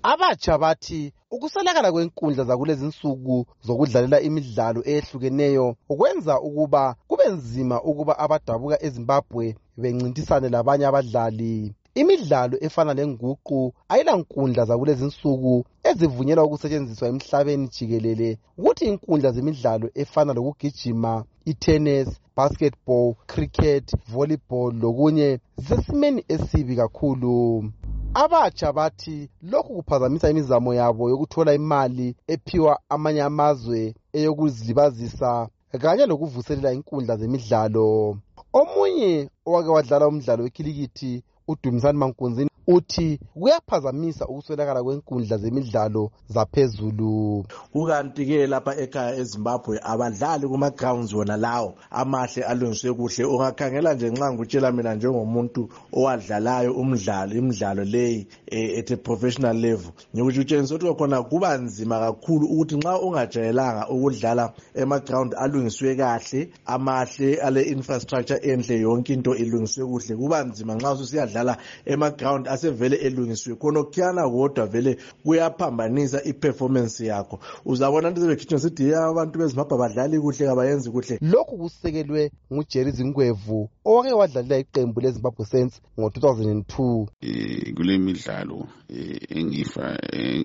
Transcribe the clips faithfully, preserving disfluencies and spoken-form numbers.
Abatsha bathi ukuswelakala kwenkundla zakulezi insuku zokudlalela imidlalo eyehlukeneyo ukwenza ukuba kube nzima ukuba abadabuka eZimbabwe bencintisane labanye abadlali. Imidlalo efana lenguqu ayila nkundla zakulezi insuku ezivunyelwa ukusetshenziswa emhlabeni jikelele, ukuthi inkundla zemidlalo efana lokugijima, itennis, basketball, cricket, volleyball lokunye zisesimeni esibi kakhulu. Abatsha bathi lokhu kuphazamisa imizamo yabo yokuthola imali ephiwa amanye amazwe eyokuzilibazisa kanye lokuvuselela inkundla zemidlalo. Omunye owake wadlala umdlalo wekilikithi uDumisani Mankunzini uthi kuyaphazamisa ukuswelakala kwenkundla zemidlalo zaphezulu. Ukanti-ke lapha ekhaya eZimbabwe abadlali kuma-grounds wona lawo amahle alungiswe kuhle. Ungakhangela nje nxa ngikutshela mina njengomuntu owadlalayo umdlalo imidlalo leyi at a professional level, ngikuthi utshengisa ukuthi khona kuba nzima kakhulu ukuthi nxa ungajayelanga ukudlala ema-ground alungiswe kahle amahle ale infrastructure enhle yonke into ilungiswe kuhle, kuba nzima nxa usiyadlala ema-ground asevele elungiswe khona kukhiyana kodwa vele kuyaphambanisa iperformance yakho. Uzabona into zebekhitshwa sithi abantu beZimbabwe badlali kuhle kabayenzi kuhle. Lokhu kusekelwe nguJerry Zingwevu owake wadlalela iqembu leZimbabwe Saints ngo two thousand two. Kule midlalo engifa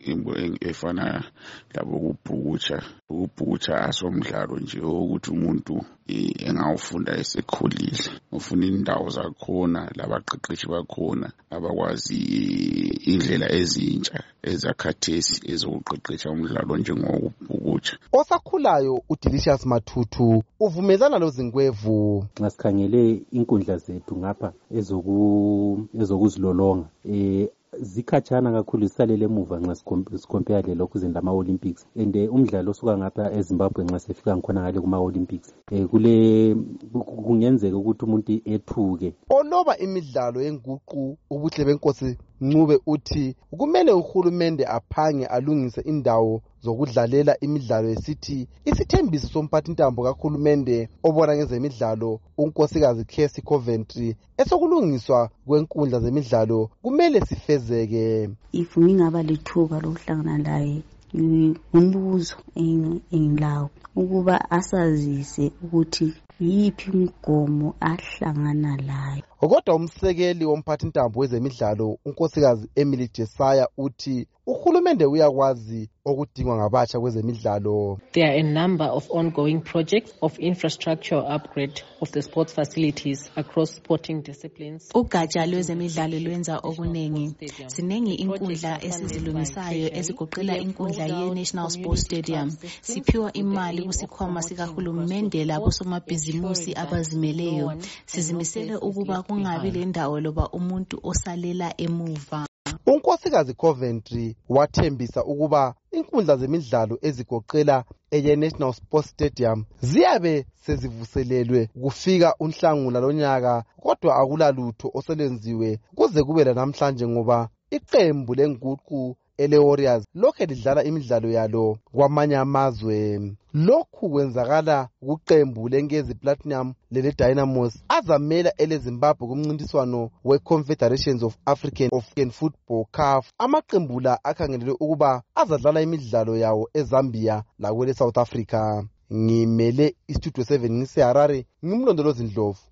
efana labo kubhukutsha ukubhukutsha asomdlalo nje ukuthi umuntu engawufunda esekhulile, ufuna indawo zakhona labaqeqeshi bakhona abakwazi indlela ezintsha ezakhathesi ezokuqeqesha umdlalo njengokubhukutsha. Osakhulayo uDelicious Matutu uvumelana loZingwevu. Ngasikhangele inkundla zethu ngapha ezoku ezokuzilolonga eh zikhatshana kakhulu, zisalele emuva nxa sikompare lokhu zenza ama-Olympics, and umdlalo osuka ngapha eZimbabwe nxa sefika ngikhona ngale kuma-Olympics eh kule kungenzeka ukuthi umuntu ethuke. Oloba imidlalo yenguqu ubuhle benkosi Ncube uthi kumele uhulumende aphange alungise indawo zokudlalela imidlalo esithi isithembiso somphathintambo kahulumende obona ngezemidlalo unkosikazi Casey Coventry esokulungiswa kwenkundla zemidlalo kumele sifezeke. If ngingaba lethuba lokuhlangana laye umbuzo engilawo ukuba asazise ukuthi yiphi imigomo ahlangana layo. Kodwa umsekeli womphathintambo wezemidlalo unkosikazi Emily Jesaya uthi uhulumende uyakwazi okudingwa ngabatsha kwezemidlalo. There are a number of ongoing projects of infrastructure upgrade of the sports facilities across sporting disciplines. Ugatsha lwezemidlalo lwenza okunengi. Sinengi inkundla esizilungisayo ezigoqela inkundla ye-National Sports Stadium. Siphiwa imali kusikhwama sikahulumende labo somabhizimusi abazimeleyo. Sizimisele ukuba kungabi lendawo loba umuntu osalela emuva. Unkosikazi Coventry wathembisa ukuba inkundla zemidlalo ezigoqela eye-National Sports Stadium ziyabe sezivuselelwe kufika uNhlangula lonyaka, kodwa akulalutho oselenziwe kuze kube lanamhlanje ngoba iqembu lenguqu ele Warriors lokhe lidlala imidlalo yalo kwamanye amazwe. Lokhu kwenzakala kuqembu leNkezi Platinum lele Dynamos azamela ele Zimbabwe kumncintiswano we-Confederations of African of Football C A F. Amaqembu la akhangelelwe ukuba azadlala imidlalo yawo eZambia lakwele South Africa. Ngimele iStudio seven ngiseHarare, ngimlondolozi Ndlovu.